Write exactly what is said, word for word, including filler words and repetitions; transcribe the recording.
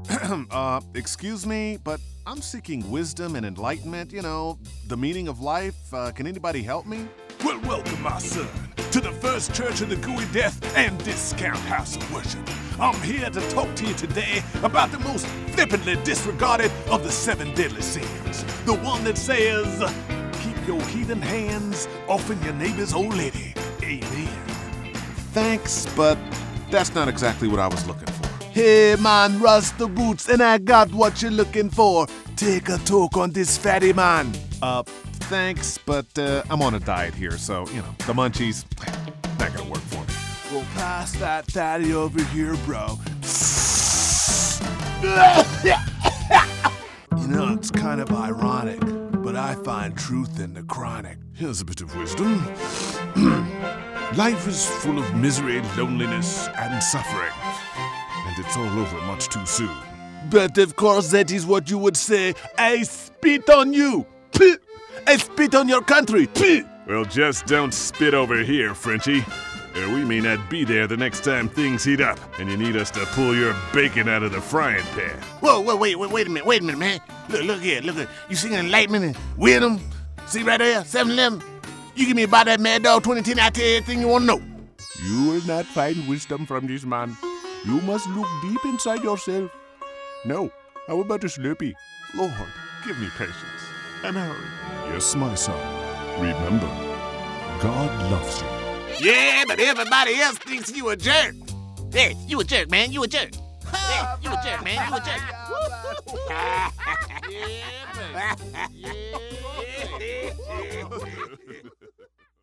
uh, excuse me, but I'm seeking wisdom and enlightenment, you know, the meaning of life. Uh, can anybody help me? Well, welcome, my son, to the First Church of the Gooey Death and Discount House of Worship. I'm here to talk to you today about the most flippantly disregarded of the seven deadly sins. The one that says, keep your heathen hands off of your neighbor's old lady. Amen. Thanks, but that's not exactly what I was looking for. Hey man, Rasta Boots, and I got what you're looking for. Take a talk on this fatty man. Uh, thanks, but uh, I'm on a diet here, so, you know, the munchies, not gonna work for me. Well, pass that fatty over here, bro. You know, it's kind of ironic, but I find truth in the chronic. Here's a bit of wisdom. Life is full of misery, loneliness, and suffering. And it's all over much too soon. But of course that is what you would say. I spit on you. Pih! I spit on your country. Pih! Well, just don't spit over here, Frenchie. Or we may not be there the next time things heat up, and you need us to pull your bacon out of the frying pan. Whoa, whoa, wait, wait, wait a minute, wait a minute, man. Look, look here, look here. You see enlightenment and wisdom? See right there, seven eleven? You give me about that Mad Dog twenty ten, I tell you everything you want to know. You will not find wisdom from this man. You must look deep inside yourself. No, how about a Slurpee? Lord, give me patience and hurry. Yes, my son. Remember, God loves you. Yeah, but everybody else thinks you a jerk. Hey, you a jerk, man, you a jerk. Hey, you a jerk, man, you a jerk. yeah, man. Yeah, man.